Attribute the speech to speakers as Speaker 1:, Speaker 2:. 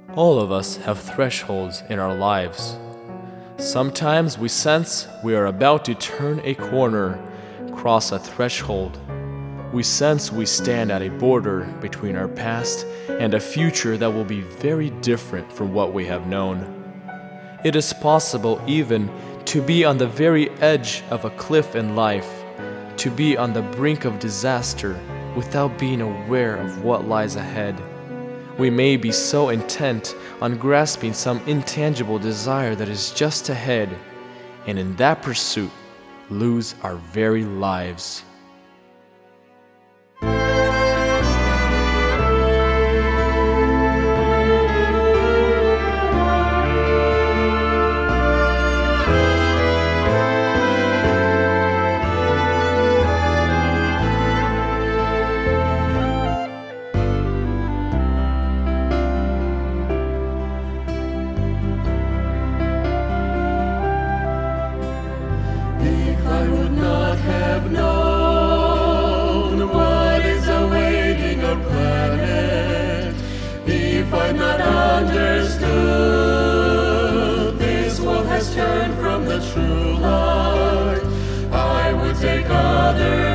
Speaker 1: All of us have thresholds in our lives. Sometimes we sense we are about to turn a corner, cross a threshold. We sense we stand at a border between our past and a future that will be very different from what we have known. It is possible even to be on the very edge of a cliff in life, to be on the brink of disaster without being aware of what lies ahead. We may be so intent on grasping some intangible desire that is just ahead, and in that pursuit, lose our very lives.
Speaker 2: If I would not have known what is awaiting our planet, if I'd not understood this world has turned from the true light, I would take other